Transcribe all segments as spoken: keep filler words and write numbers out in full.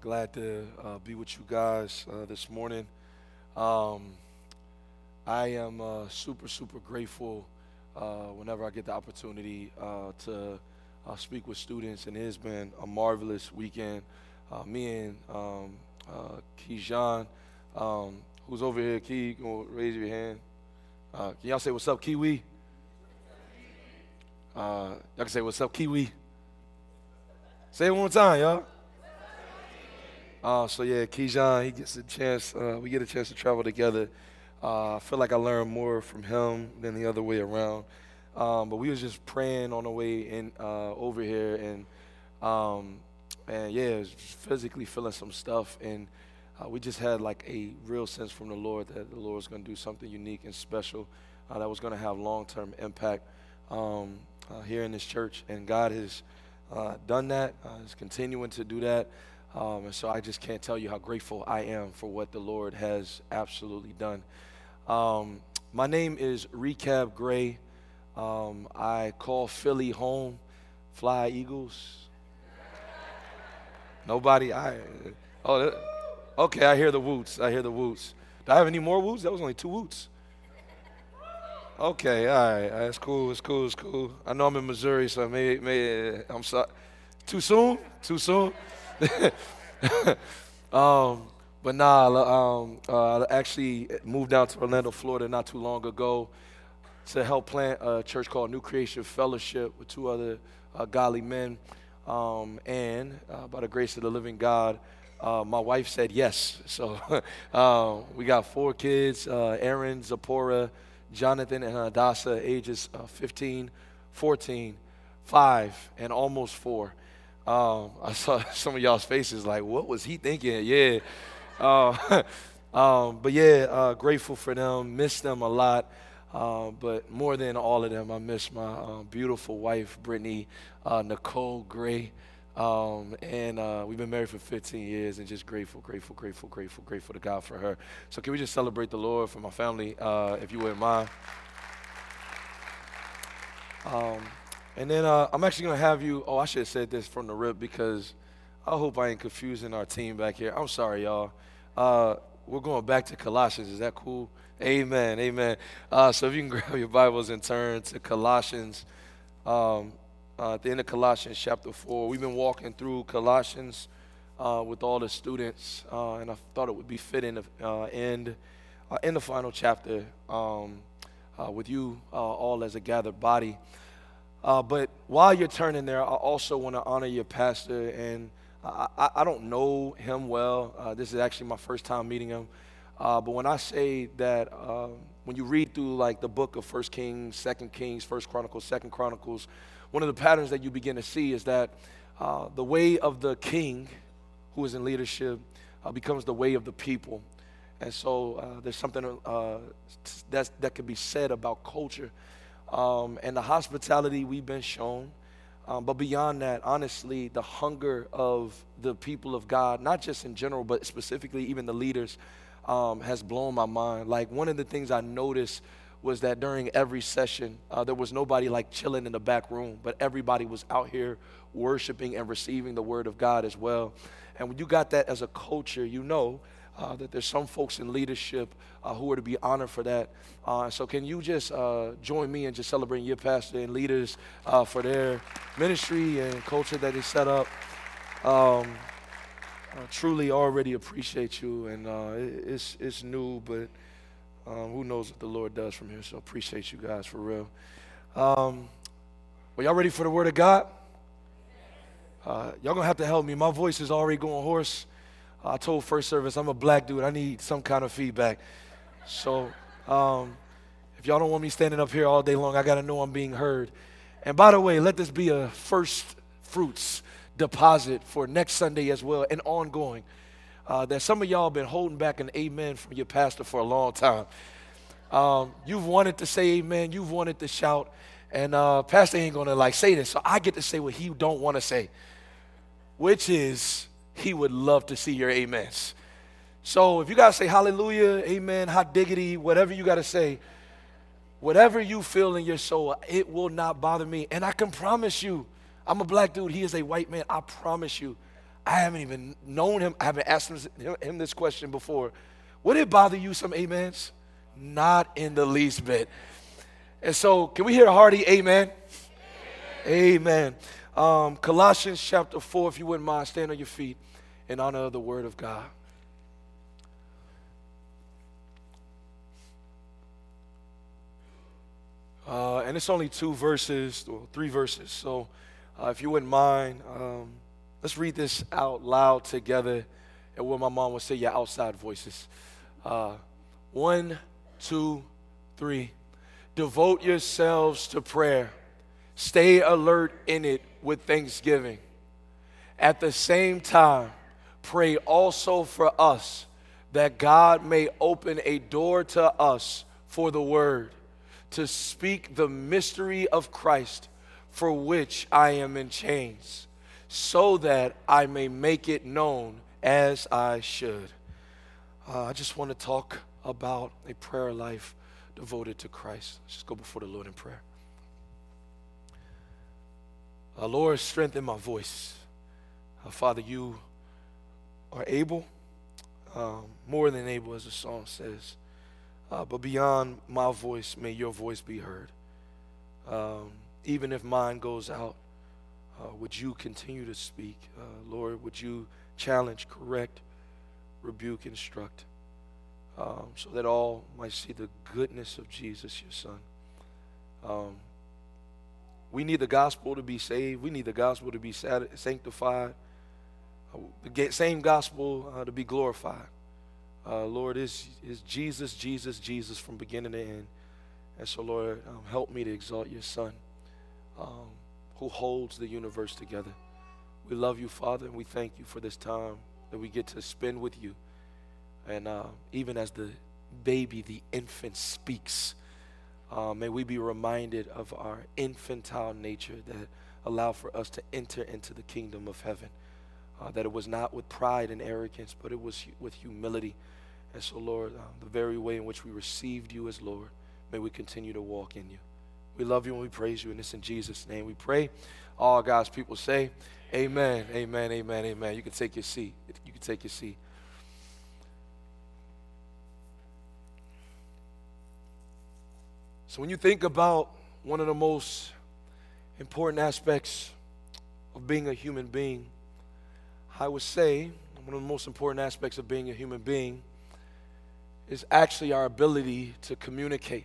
glad to uh, be with you guys uh, this morning. Um, I am uh, super, super grateful uh, whenever I get the opportunity uh, to uh, speak with students, and it has been a marvelous weekend. Uh, me and um, uh, Keyshawn, um, who's over here, Key, go raise your hand. Uh, can y'all say what's up, Kiwi? Uh, y'all can say what's up, Kiwi. Say it one more time, y'all. Uh, so yeah, Keyshawn, he gets a chance. Uh, we get a chance to travel together. Uh, I feel like I learned more from him than the other way around. Um, but we was just praying on the way in uh, over here, and um, and yeah, was physically feeling some stuff, and uh, we just had like a real sense from the Lord that the Lord was going to do something unique and special uh, that was going to have long-term impact um, uh, here in this church, and God has uh, done that. Uh, is continuing to do that. Um, and so I just can't tell you how grateful I am for what the Lord has absolutely done. Um, my name is Recab Gray. Um, I call Philly home. Fly Eagles. Nobody? I. Oh, that, okay. I hear the woots. I hear the woots. Do I have any more woots? That was only two woots. Okay. All right. That's cool. It's cool. It's cool. I know I'm in Missouri, so maybe, maybe I'm sorry. Too soon? Too soon? um, but nah, um, uh, I actually moved down to Orlando, Florida not too long ago to help plant a church called New Creation Fellowship with two other uh, godly men. Um, and uh, by the grace of the living God, uh, my wife said yes. So uh, we got four kids, uh, Aaron, Zipporah, Jonathan, and Hadassah, ages uh, fifteen, fourteen, five, and almost four. Um, I saw some of y'all's faces like, what was he thinking? Yeah. Uh, um, but yeah, uh, grateful for them. Miss them a lot. Uh, but more than all of them, I miss my uh, beautiful wife, Brittany uh, Nicole Gray. Um, and uh, we've been married for fifteen years, and just grateful, grateful, grateful, grateful, grateful to God for her. So can we just celebrate the Lord for my family, uh, if you wouldn't mind? Um, And then uh, I'm actually going to have you, oh, I should have said this from the rip because I hope I ain't confusing our team back here. I'm sorry, y'all. Uh, we're going back to Colossians. Is that cool? Amen, amen. Uh, so if you can grab your Bibles and turn to Colossians, um, uh, at the end of Colossians chapter four. We've been walking through Colossians uh, with all the students, uh, and I thought it would be fitting to uh, end uh, in the final chapter um, uh, with you uh, all as a gathered body. Uh, but while you're turning there, I also want to honor your pastor, and I, I, I don't know him well. Uh, this is actually my first time meeting him. Uh, but when I say that, um, when you read through like the book of First Kings, Second Kings, First Chronicles, Second Chronicles, one of the patterns that you begin to see is that uh, the way of the king who is in leadership uh, becomes the way of the people. And so uh, there's something uh, that's, that could be said about culture. Um, and the hospitality we've been shown. Um, but beyond that, honestly, the hunger of the people of God, not just in general, but specifically even the leaders, um, has blown my mind. Like one of the things I noticed was that during every session, uh, there was nobody like chilling in the back room, but everybody was out here worshiping and receiving the word of God as well. And when you got that as a culture, you know Uh, that there's some folks in leadership uh, who are to be honored for that. Uh, so can you just uh, join me in just celebrating your pastor and leaders uh, for their ministry and culture that they set up? Um, I truly already appreciate you, and uh, it, it's it's new, but um, who knows what the Lord does from here. So appreciate you guys for real. Um, well, y'all ready for the word of God? Uh, y'all gonna have to help me. My voice is already going hoarse. I told first service, I'm a black dude. I need some kind of feedback. So um, if y'all don't want me standing up here all day long, I got to know I'm being heard. And by the way, let this be a first fruits deposit for next Sunday as well and ongoing. Uh, that some of y'all been holding back an amen from your pastor for a long time. Um, you've wanted to say amen. You've wanted to shout. And uh, pastor ain't going to like say this. So I get to say what he don't want to say, which is, he would love to see your amens. So if you got to say hallelujah, amen, hot diggity, whatever you got to say, whatever you feel in your soul, it will not bother me. And I can promise you, I'm a black dude, he is a white man. I promise you, I haven't even known him. I haven't asked him, him this question before. Would it bother you, some amens? Not in the least bit. And so, can we hear a hearty amen? Amen. Amen. Um, Colossians chapter four, if you wouldn't mind, stand on your feet in honor of the word of God. Uh, and it's only two verses, or three verses. So, uh, if you wouldn't mind, um, let's read this out loud together. And what my mom would say, your outside voices. Uh, one, two, three. Devote yourselves to prayer. Stay alert in it with thanksgiving. At the same time, pray also for us that God may open a door to us for the word, to speak the mystery of Christ, for which I am in chains, so that I may make it known as I should. Uh, I just want to talk about a prayer life devoted to Christ. Let's just go before the Lord in prayer. Uh, Lord, strengthen my voice. Uh, Father, you are able, um, more than able, as the song says. Uh, but beyond my voice, may your voice be heard. Um, even if mine goes out, uh, would you continue to speak? Uh, Lord, would you challenge, correct, rebuke, instruct, um, so that all might see the goodness of Jesus, your Son. Um, we need the gospel to be saved. We need the gospel to be sanctified. Uh, the same gospel uh, to be glorified. Uh, Lord, is is Jesus, Jesus, Jesus from beginning to end. And so, Lord, um, help me to exalt your Son, um, who holds the universe together. We love you, Father, and we thank you for this time that we get to spend with you. And uh, even as the baby, the infant speaks, uh, may we be reminded of our infantile nature that allow for us to enter into the kingdom of heaven. Uh, that it was not with pride and arrogance, but it was hu- with humility. And so, Lord, uh, the very way in which we received you as Lord, may we continue to walk in you. We love you and we praise you, and it's in Jesus' name we pray. All God's people say, amen, amen, amen, amen. You can take your seat. You can take your seat. So when you think about one of the most important aspects of being a human being, I would say one of the most important aspects of being a human being is actually our ability to communicate.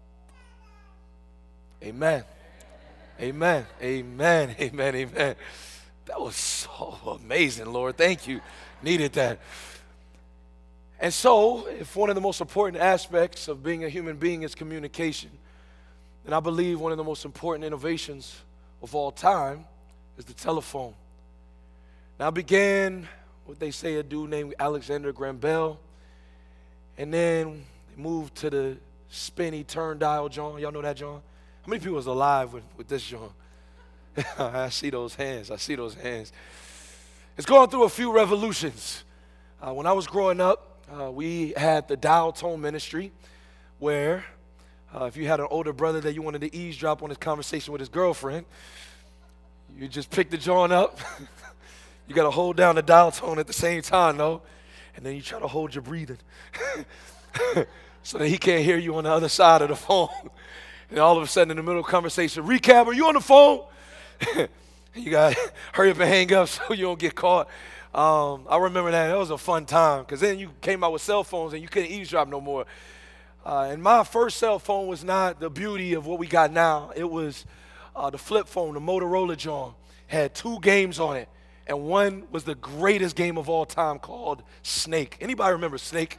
Amen. Amen. Amen. Amen. Amen. That was so amazing, Lord. Thank you. Needed that. And so, if one of the most important aspects of being a human being is communication, then I believe one of the most important innovations of all time is the telephone. Now, I began what they say a dude named Alexander Graham Bell, and then they moved to the spinny turn dial, John. Y'all know that, John? How many people was alive with, with this, John? I see those hands. I see those hands. It's gone through a few revolutions. Uh, when I was growing up, uh, we had the dial tone ministry, where uh, if you had an older brother that you wanted to eavesdrop on his conversation with his girlfriend, you just pick the John up. You got to hold down the dial tone at the same time, though, and then you try to hold your breathing so that he can't hear you on the other side of the phone. And all of a sudden, in the middle of the conversation, recap, are you on the phone? You got to hurry up and hang up so you don't get caught. Um, I remember that. That was a fun time, because then you came out with cell phones and you couldn't eavesdrop no more. Uh, and my first cell phone was not the beauty of what we got now. It was uh, the flip phone, the Motorola John. Had two games on it. And one was the greatest game of all time, called Snake. Anybody remember Snake?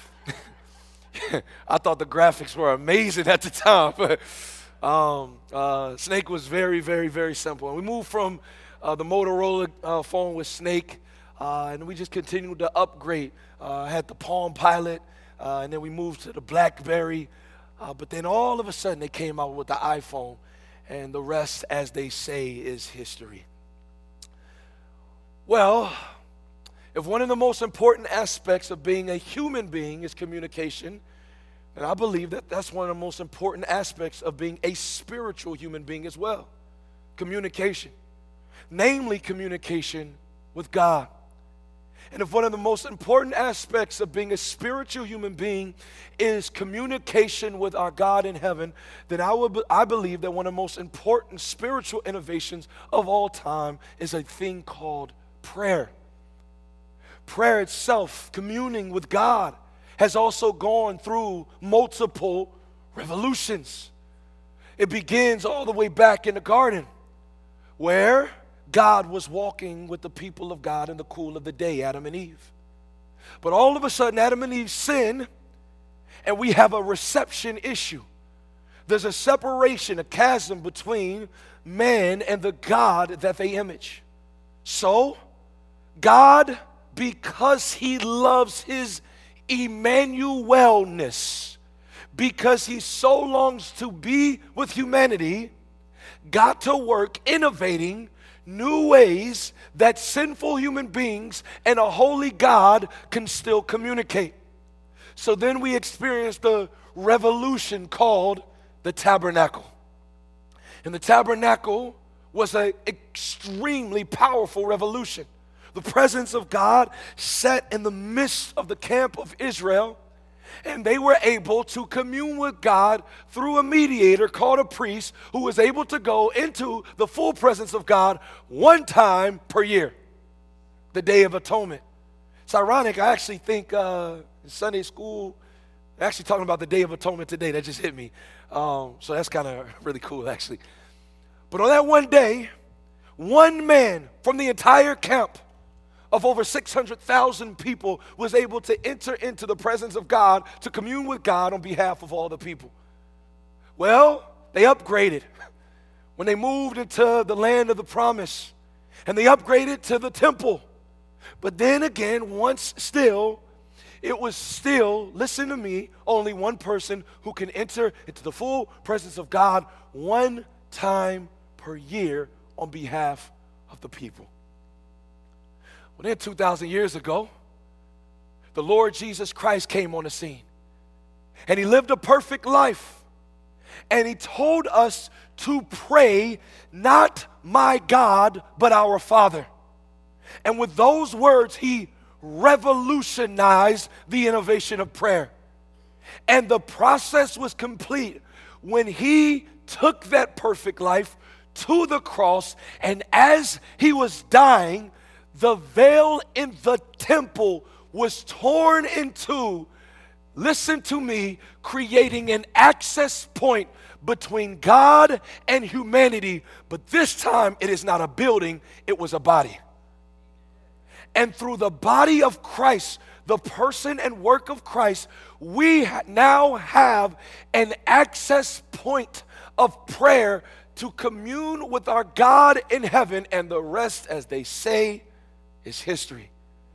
I thought the graphics were amazing at the time. But um, uh, Snake was very, very, very simple. And we moved from uh, the Motorola uh, phone with Snake, uh, and we just continued to upgrade. Uh, I had the Palm Pilot, uh, and then we moved to the BlackBerry. Uh, but then all of a sudden, they came out with the iPhone. And the rest, as they say, is history. Well, if one of the most important aspects of being a human being is communication, then I believe that that's one of the most important aspects of being a spiritual human being as well. Communication. Namely, communication with God. And if one of the most important aspects of being a spiritual human being is communication with our God in heaven, then I, would, I believe that one of the most important spiritual innovations of all time is a thing called prayer. Prayer itself, communing with God, has also gone through multiple revolutions. It begins all the way back in the garden, where God was walking with the people of God in the cool of the day, Adam and Eve. But all of a sudden, Adam and Eve sin, and we have a reception issue. There's a separation, a chasm between man and the God that they image. So, God, because he loves his Emmanuelness, because he so longs to be with humanity, got to work innovating new ways that sinful human beings and a holy God can still communicate. So then we experienced the revolution called the tabernacle. And the tabernacle was an extremely powerful revolution. The presence of God sat in the midst of the camp of Israel, and they were able to commune with God through a mediator called a priest who was able to go into the full presence of God one time per year, the Day of Atonement. It's ironic, I actually think uh, in Sunday school, they're actually talking about the Day of Atonement today. That just hit me. Um, so that's kind of really cool, actually. But on that one day, one man from the entire camp of over six hundred thousand people was able to enter into the presence of God to commune with God on behalf of all the people. Well, they upgraded when they moved into the land of the promise, and they upgraded to the temple. But then again, once still, it was still, listen to me, only one person who can enter into the full presence of God one time per year on behalf of the people. Well, then two thousand years ago, the Lord Jesus Christ came on the scene. And he lived a perfect life. And he told us to pray, not my God, but our Father. And with those words, he revolutionized the innovation of prayer. And the process was complete when he took that perfect life to the cross, and as he was dying, the veil in the temple was torn in two, listen to me, creating an access point between God and humanity. But this time, it is not a building, it was a body. And through the body of Christ, the person and work of Christ, we now have an access point of prayer to commune with our God in heaven, and the rest, as they say, is history.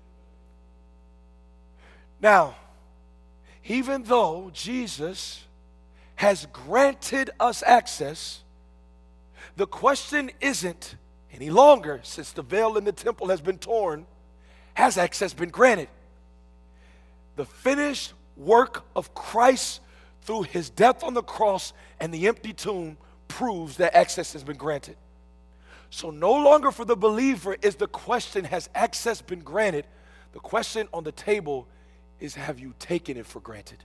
Now, even though Jesus has granted us access, the question isn't any longer, since the veil in the temple has been torn, has access been granted? The finished work of Christ through his death on the cross and the empty tomb proves that access has been granted. So no longer for the believer is the question, has access been granted? The question on the table is, have you taken it for granted?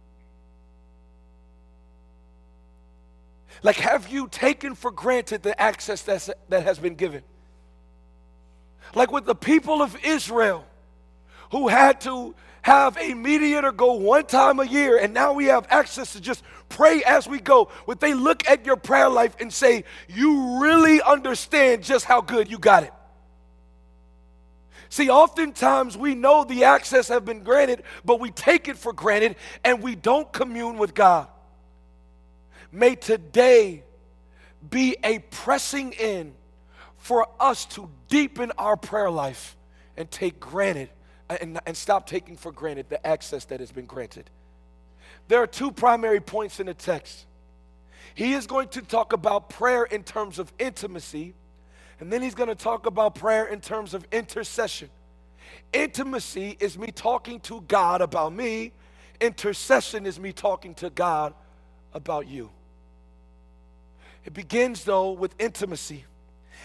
Like, have you taken for granted the access that's, that has been given? Like with the people of Israel, who had to have a mediator go one time a year, and now we have access to just pray as we go. Would they look at your prayer life and say, you really understand just how good you got it? See, oftentimes we know the access have been granted, but we take it for granted and we don't commune with God. May today be a pressing in for us to deepen our prayer life and take granted and, and stop taking for granted the access that has been granted. There are two primary points in the text. He is going to talk about prayer in terms of intimacy, and then he's going to talk about prayer in terms of intercession. Intimacy is me talking to God about me. Intercession is me talking to God about you. It begins, though, with intimacy.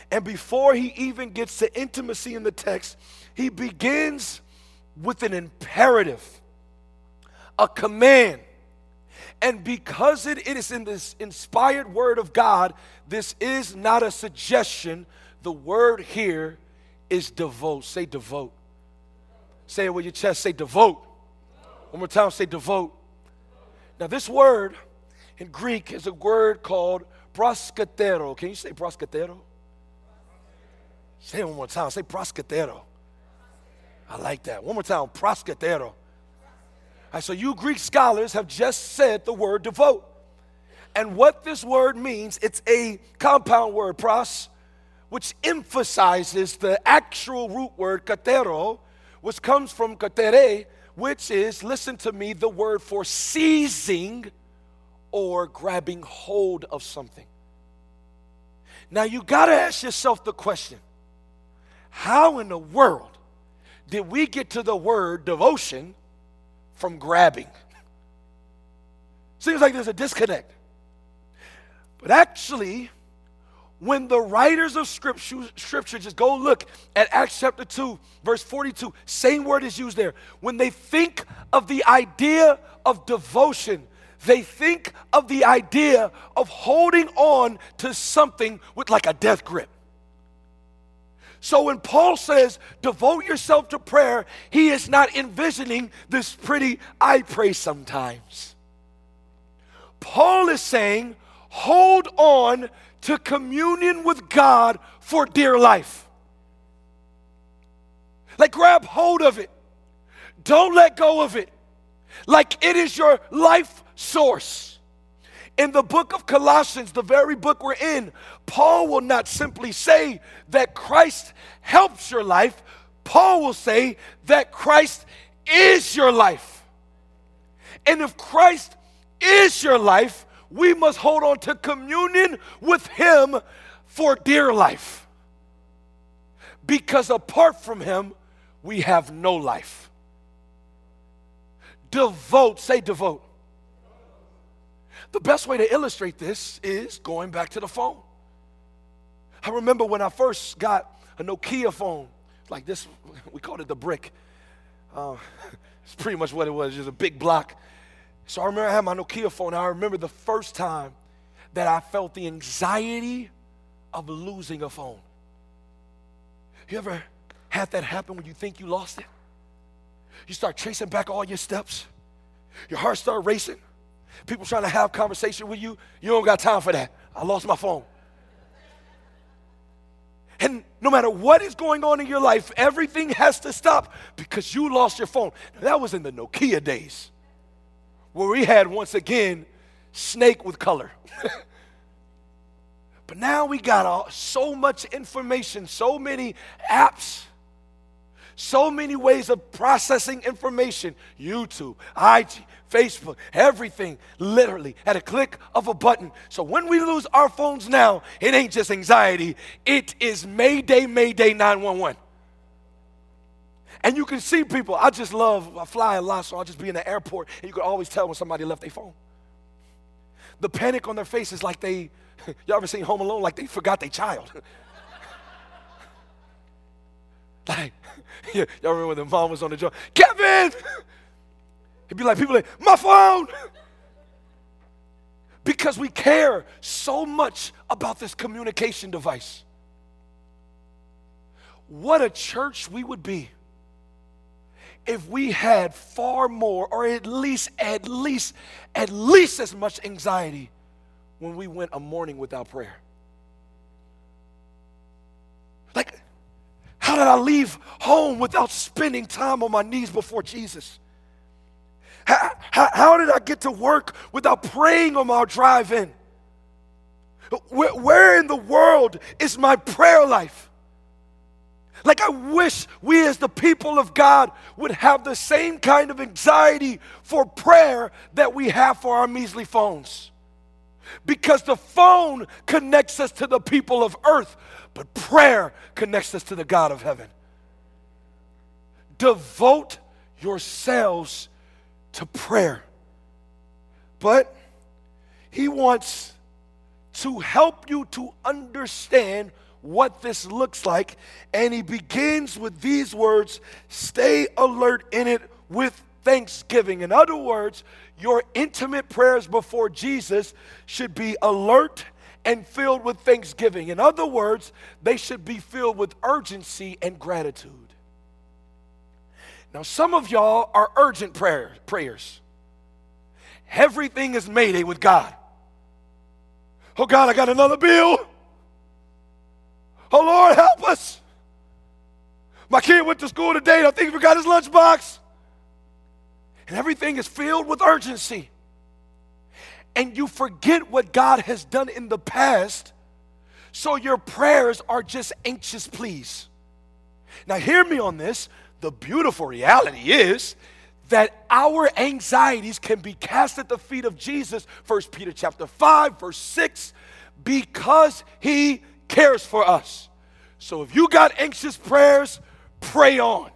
And before he even gets to intimacy in the text, he begins with an imperative, a command. And because it, it is in this inspired word of God, this is not a suggestion. The word here is devote. Say devote. Say it with your chest. Say devote. One more time, say devote. Now this word in Greek is a word called proskatero. Can you say proskatero? Say it one more time. Say proskatero. I like that. One more time, proskatero. All right, so you Greek scholars have just said the word devote. And what this word means, it's a compound word, pros, which emphasizes the actual root word katero, which comes from katere, which is, listen to me, the word for seizing or grabbing hold of something. Now you got to ask yourself the question, how in the world did we get to the word devotion from grabbing? Seems like there's a disconnect. But actually, when the writers of scripture, scripture just go look at Acts chapter two, verse forty-two, same word is used there. When they think of the idea of devotion, they think of the idea of holding on to something with like a death grip. So when Paul says, devote yourself to prayer, he is not envisioning this pretty, I pray sometimes. Paul is saying, hold on to communion with God for dear life. Like grab hold of it. Don't let go of it. Like it is your life source. In the book of Colossians, the very book we're in, Paul will not simply say that Christ helps your life. Paul will say that Christ is your life. And if Christ is your life, we must hold on to communion with him for dear life. Because apart from him, we have no life. Devote, say devote. The best way to illustrate this is going back to the phone. I remember when I first got a Nokia phone, like this, we called it the brick. Uh, it's pretty much what it was, just a big block. So I remember I had my Nokia phone. I remember the first time that I felt the anxiety of losing a phone. You ever had that happen when you think you lost it? You start tracing back all your steps. Your heart starts racing. People trying to have conversation with you. You don't got time for that. I lost my phone. And no matter what is going on in your life, everything has to stop because you lost your phone. Now, that was in the Nokia days, where we had, once again, snake with color. But now we got all, so much information, so many apps, so many ways of processing information. YouTube, I G, Facebook, everything, literally at a click of a button. So when we lose our phones now, it ain't just anxiety. It is Mayday, Mayday nine one one. And you can see people. I just love, I fly a lot, so I'll just be in the airport, and you can always tell when somebody left their phone. The panic on their face is like they, y'all ever seen Home Alone, like they forgot their child. Like, yeah, y'all remember when the mom was on the joint, Kevin! It'd be like, people like, my phone! Because we care so much about this communication device. What a church we would be if we had far more, or at least, at least, at least as much anxiety when we went a morning without prayer. Like, how did I leave home without spending time on my knees before Jesus? How, how, how did I get to work without praying on my drive in? Where, where in the world is my prayer life? Like, I wish we as the people of God would have the same kind of anxiety for prayer that we have for our measly phones. Because the phone connects us to the people of earth, but prayer connects us to the God of heaven. Devote yourselves to prayer. But he wants to help you to understand what this looks like. And he begins with these words, stay alert in it with thanksgiving. In other words, your intimate prayers before Jesus should be alert and filled with thanksgiving. In other words, they should be filled with urgency and gratitude. Now, some of y'all are urgent prayer, prayers. Everything is Mayday with God. Oh, God, I got another bill. Oh, Lord, help us. My kid went to school today, and I think he forgot his lunchbox. And everything is filled with urgency. And you forget what God has done in the past, so your prayers are just anxious pleas. Now, hear me on this. The beautiful reality is that our anxieties can be cast at the feet of Jesus, First Peter chapter five, verse six, because he cares for us. So if you got anxious prayers, pray on.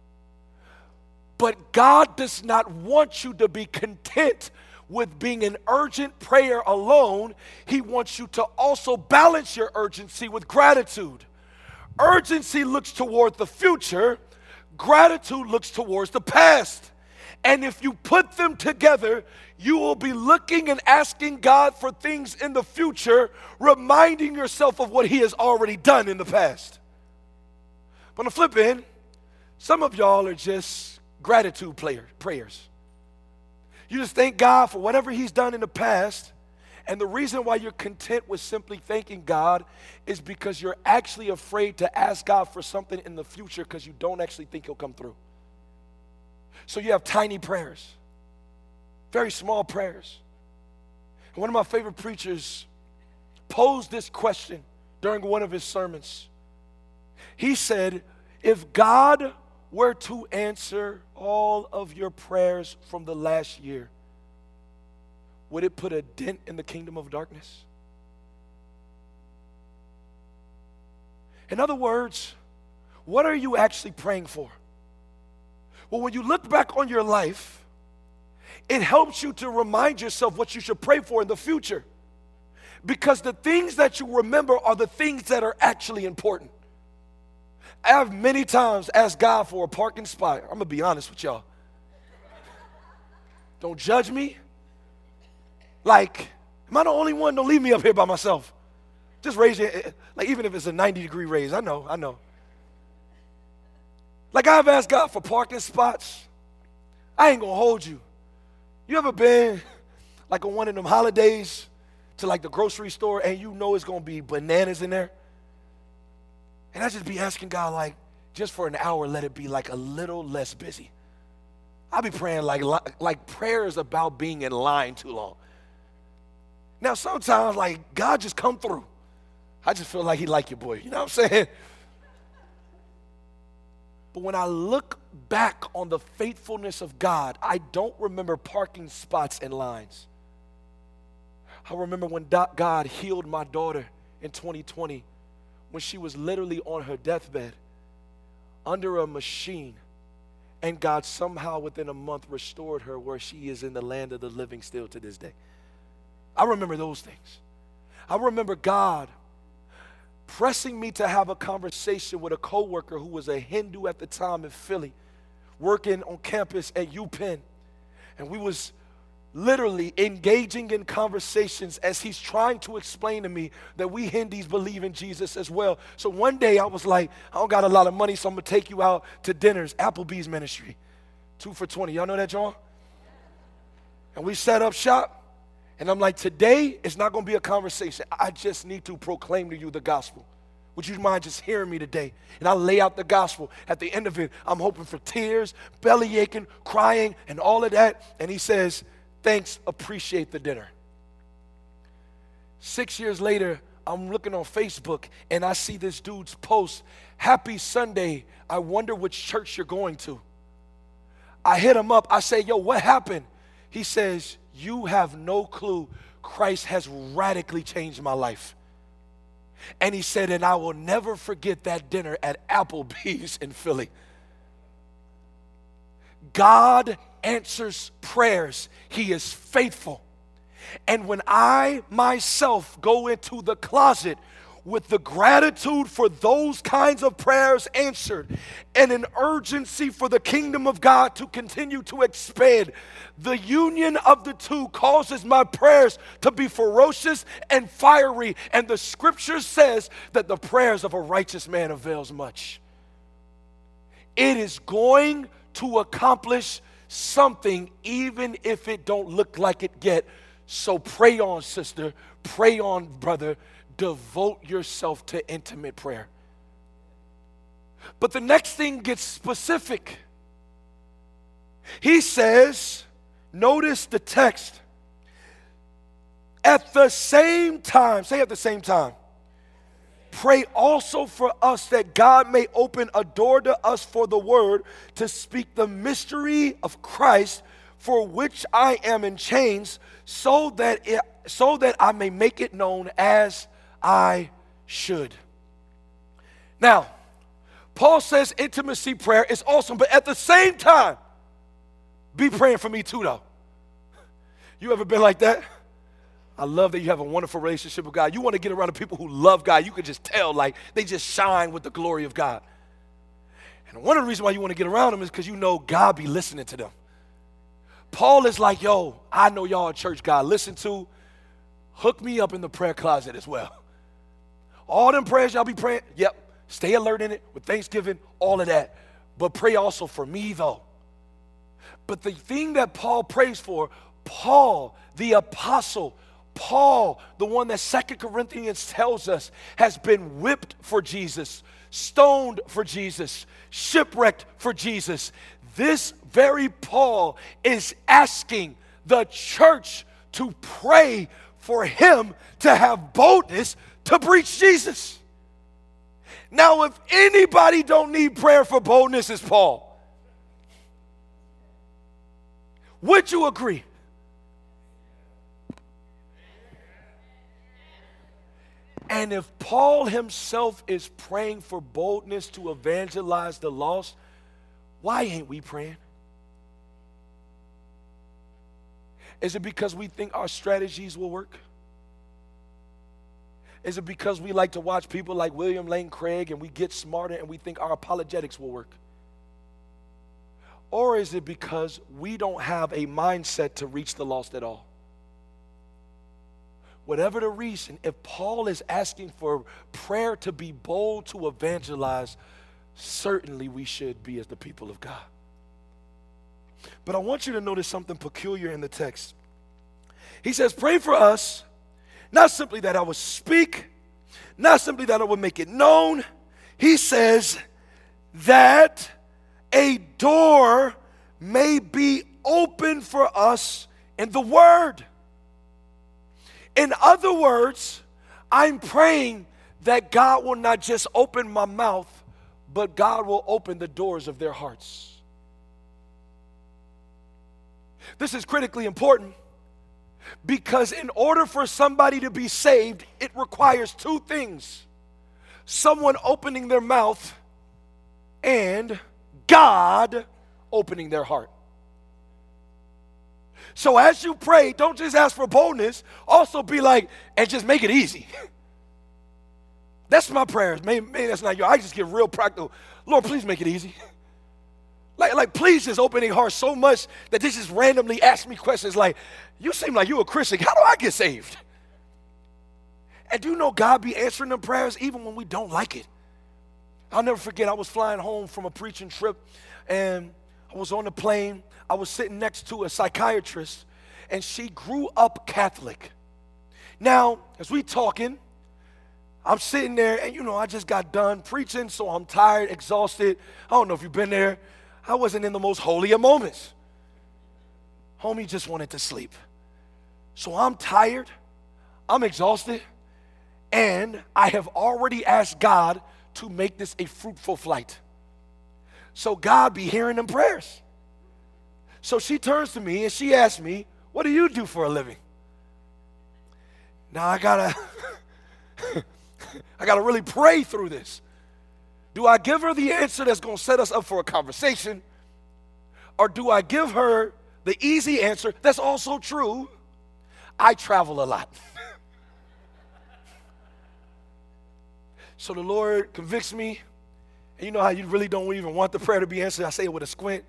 But God does not want you to be content with being an urgent prayer alone. He wants you to also balance your urgency with gratitude. Urgency looks toward the future. Gratitude looks towards the past. And if you put them together, you will be looking and asking God for things in the future, reminding yourself of what he has already done in the past. But on the flip end, some of y'all are just gratitude player, prayers. You just thank God for whatever he's done in the past. And the reason why you're content with simply thanking God is because you're actually afraid to ask God for something in the future because you don't actually think he'll come through. So you have tiny prayers, very small prayers. And one of my favorite preachers posed this question during one of his sermons. He said, if God were to answer all of your prayers from the last year, would it put a dent in the kingdom of darkness? In other words, what are you actually praying for? Well, when you look back on your life, it helps you to remind yourself what you should pray for in the future. Because the things that you remember are the things that are actually important. I have many times asked God for a parking spot. I'm going to be honest with y'all. Don't judge me. Like, am I the only one? Don't leave me up here by myself. Just raise your, like even if it's a ninety degree raise. I know, I know. Like I've asked God for parking spots. I ain't gonna hold you. You ever been like on one of them holidays to like the grocery store and you know it's gonna be bananas in there? And I just be asking God like, just for an hour, let it be like a little less busy. I be praying like, like prayers about being in line too long. Now, sometimes, like, God just come through. I just feel like he like your boy. You know what I'm saying? But when I look back on the faithfulness of God, I don't remember parking spots and lines. I remember when God healed my daughter in twenty twenty when she was literally on her deathbed under a machine. And God somehow within a month restored her where she is in the land of the living still to this day. I remember those things. I remember God pressing me to have a conversation with a coworker who was a Hindu at the time in Philly, working on campus at UPenn. And we was literally engaging in conversations as he's trying to explain to me that we Hindus believe in Jesus as well. So one day I was like, I don't got a lot of money, so I'm going to take you out to dinners, Applebee's ministry, two for twenty. Y'all know that, John? And we set up shop. And I'm like, today it's not going to be a conversation. I just need to proclaim to you the gospel. Would you mind just hearing me today? And I'll lay out the gospel. At the end of it, I'm hoping for tears, belly aching, crying, and all of that. And he says, thanks, appreciate the dinner. Six years later, I'm looking on Facebook, and I see this dude's post, happy Sunday, I wonder which church you're going to. I hit him up. I say, yo, what happened? He says, you have no clue. Christ has radically changed my life. And he said, and I will never forget that dinner at Applebee's in Philly. God answers prayers. He is faithful. And when I myself go into the closet with the gratitude for those kinds of prayers answered and an urgency for the kingdom of God to continue to expand, the union of the two causes my prayers to be ferocious and fiery. And the scripture says that the prayers of a righteous man avails much. It is going to accomplish something even if it don't look like it yet. So pray on, sister. Pray on, brother. Devote yourself to intimate prayer. But the next thing gets specific. He says, notice the text. At the same time, say at the same time, pray also for us that God may open a door to us for the word to speak the mystery of Christ, for which I am in chains, so that it, so that I may make it known as I should. Now, Paul says intimacy prayer is awesome, but at the same time, be praying for me too, though. You ever been like that? I love that you have a wonderful relationship with God. You want to get around the people who love God. You can just tell, like, they just shine with the glory of God. And one of the reasons why you want to get around them is because you know God be listening to them. Paul is like, yo, I know y'all at church, God listen to. Hook me up in the prayer closet as well. All them prayers y'all be praying, yep, stay alert in it with thanksgiving, all of that. But pray also for me, though. But the thing that Paul prays for, Paul, the apostle, Paul, the one that Second Corinthians tells us has been whipped for Jesus, stoned for Jesus, shipwrecked for Jesus. This very Paul is asking the church to pray for him to have boldness to preach Jesus. Now, if anybody don't need prayer for boldness, it's Paul. Would you agree? And if Paul himself is praying for boldness to evangelize the lost, why ain't we praying? Is it because we think our strategies will work? Is it because we like to watch people like William Lane Craig and we get smarter and we think our apologetics will work? Or is it because we don't have a mindset to reach the lost at all? Whatever the reason, if Paul is asking for prayer to be bold to evangelize, certainly we should be as the people of God. But I want you to notice something peculiar in the text. He says, pray for us, not simply that I would speak, not simply that I would make it known. He says that a door may be open for us in the word. In other words, I'm praying that God will not just open my mouth, but God will open the doors of their hearts. This is critically important because in order for somebody to be saved, it requires two things: someone opening their mouth and God opening their heart. So as you pray, don't just ask for boldness, also be like, and just make it easy. That's my prayers. Maybe, maybe that's not yours. I just get real practical. Lord, please make it easy. Like, like, please just open their heart so much that they just randomly ask me questions like, you seem like you're a Christian. How do I get saved? And do you know God be answering them prayers even when we don't like it? I'll never forget, I was flying home from a preaching trip, and I was on the plane. I was sitting next to a psychiatrist, and she grew up Catholic. Now, as we talking, I'm sitting there, and you know, I just got done preaching, so I'm tired, exhausted. I don't know if you've been there. I wasn't in the most holy of moments. Homie just wanted to sleep. So I'm tired, I'm exhausted, and I have already asked God to make this a fruitful flight. So God be hearing them prayers. So she turns to me and she asks me, what do you do for a living? Now I gotta, I gotta really pray through this. Do I give her the answer that's gonna set us up for a conversation? Or do I give her the easy answer that's also true? I travel a lot. So the Lord convicts me. And you know how you really don't even want the prayer to be answered? I say it with a squint.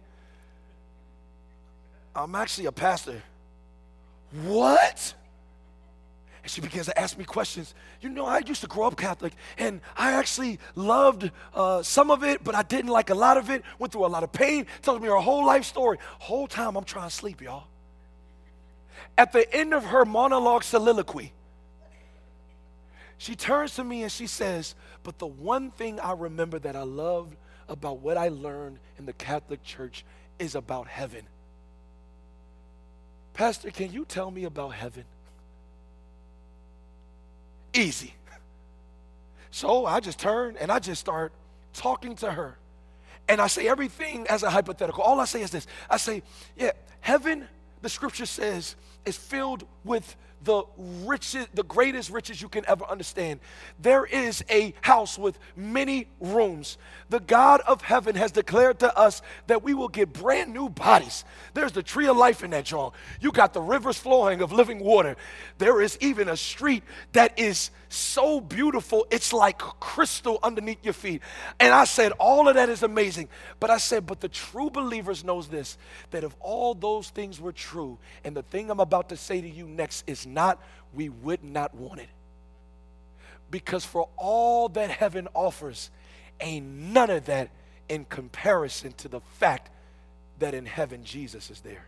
I'm actually a pastor. What? And she begins to ask me questions. You know, I used to grow up Catholic, and I actually loved uh, some of it, but I didn't like a lot of it. Went through a lot of pain. Tells me her whole life story. Whole time I'm trying to sleep, y'all. At the end of her monologue soliloquy, she turns to me and she says, but the one thing I remember that I loved about what I learned in the Catholic Church is about heaven. Pastor, can you tell me about heaven? Easy. So I just turn and I just start talking to her. And I say everything as a hypothetical. All I say is this. I say, yeah, heaven, the scripture says, is filled with the riches, the greatest riches you can ever understand. There is a house with many rooms. The God of heaven has declared to us that we will get brand new bodies. There's the tree of life in that joint. You got the rivers flowing of living water. There is even a street that is so beautiful, it's like crystal underneath your feet. And I said, all of that is amazing. But I said, but the true believers knows this, that if all those things were true, and the thing I'm about to say to you next is not, we would not want it. Because for all that heaven offers, ain't none of that in comparison to the fact that in heaven Jesus is there.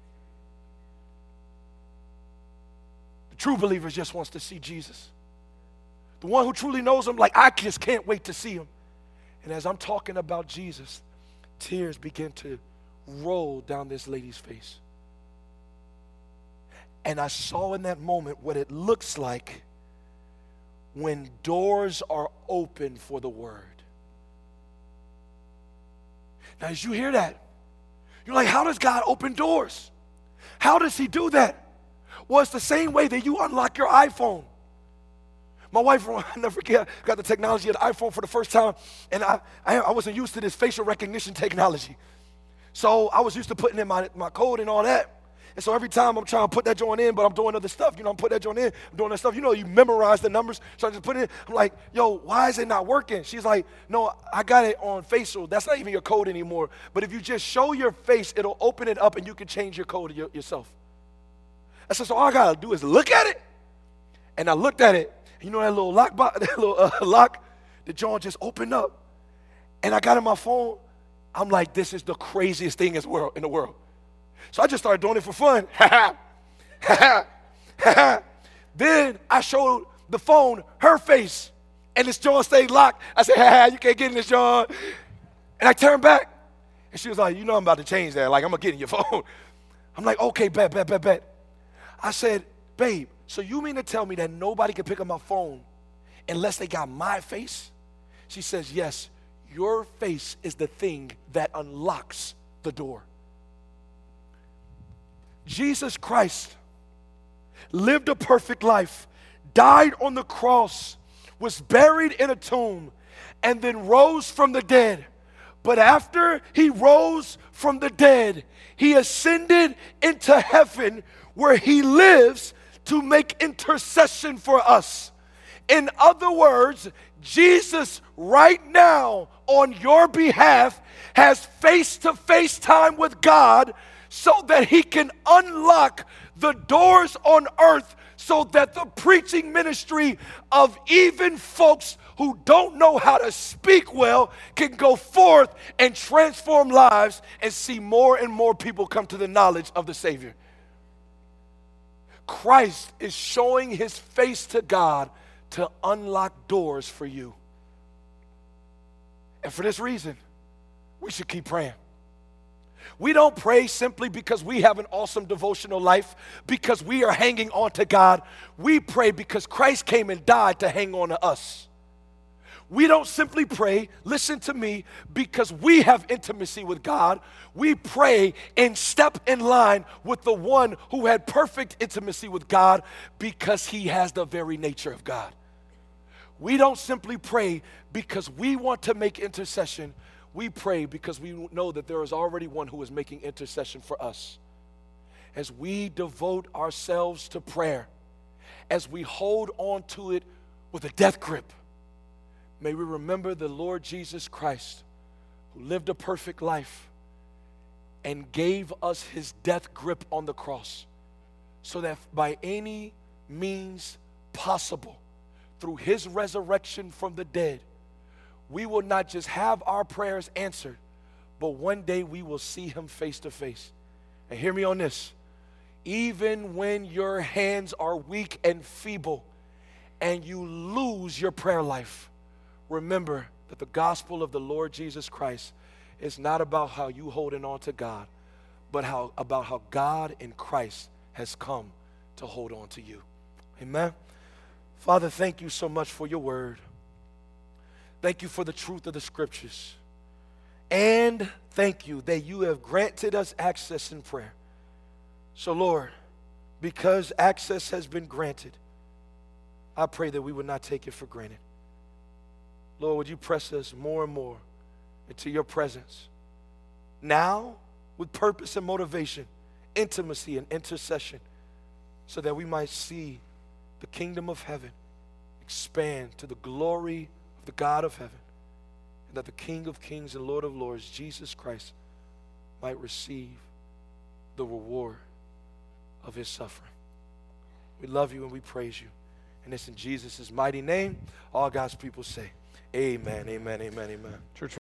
The true believer just wants to see Jesus. The one who truly knows him, like, I just can't wait to see him. And as I'm talking about Jesus, tears begin to roll down this lady's face. And I saw in that moment what it looks like when doors are open for the word. Now, as you hear that, you're like, how does God open doors? How does he do that? Well, it's the same way that you unlock your iPhone. My wife, I'll never forget, got the technology of the iPhone for the first time, and I, I, I wasn't used to this facial recognition technology. So I was used to putting in my, my code and all that. And so every time I'm trying to put that joint in, but I'm doing other stuff. You know, I'm putting that joint in, I'm doing that stuff. You know, you memorize the numbers. So I just put it in. I'm like, yo, why is it not working? She's like, no, I got it on facial. That's not even your code anymore. But if you just show your face, it'll open it up and you can change your code your, yourself. I said, so all I got to do is look at it. And I looked at it. You know that little lock, box, that little uh, lock, the joint just opened up. And I got in my phone. I'm like, this is the craziest thing in the world. In the world. So I just started doing it for fun. Then I showed the phone her face, and this joint stayed locked. I said, ha ha, you can't get in this joint. And I turned back, and she was like, you know I'm about to change that. Like, I'm going to get in your phone. I'm like, okay, bet, bet, bet, bet. I said, babe, so you mean to tell me that nobody can pick up my phone unless they got my face? She says, yes, your face is the thing that unlocks the door. Jesus Christ lived a perfect life, died on the cross, was buried in a tomb, and then rose from the dead. But after he rose from the dead, he ascended into heaven where he lives to make intercession for us. In other words, Jesus right now on your behalf has face-to-face time with God so that he can unlock the doors on earth so that the preaching ministry of even folks who don't know how to speak well can go forth and transform lives and see more and more people come to the knowledge of the Savior. Christ is showing his face to God to unlock doors for you. And for this reason, we should keep praying. We don't pray simply because we have an awesome devotional life, because we are hanging on to God. We pray because Christ came and died to hang on to us. We don't simply pray, listen to me, because we have intimacy with God. We pray and step in line with the one who had perfect intimacy with God because he has the very nature of God. We don't simply pray because we want to make intercession. We pray because we know that there is already one who is making intercession for us. As we devote ourselves to prayer, as we hold on to it with a death grip, May we remember the Lord Jesus Christ, who lived a perfect life and gave us his death grip on the cross, so that by any means possible, through his resurrection from the dead, we will not just have our prayers answered, but one day we will see him face to face. And hear me on this. Even when your hands are weak and feeble and you lose your prayer life, remember that the gospel of the Lord Jesus Christ is not about how you holding on to God, but how about how God in Christ has come to hold on to you. Amen. Father, thank you so much for your word. Thank you for the truth of the scriptures. And thank you that you have granted us access in prayer. So, Lord, because access has been granted, I pray that we would not take it for granted. Lord, would you press us more and more into your presence now with purpose and motivation, intimacy and intercession, so that we might see the kingdom of heaven expand to the glory of the God of heaven, and that the King of kings and Lord of lords, Jesus Christ, might receive the reward of his suffering. We love you and we praise you. And it's in Jesus' mighty name. All God's people say, amen, amen, amen, amen. Church.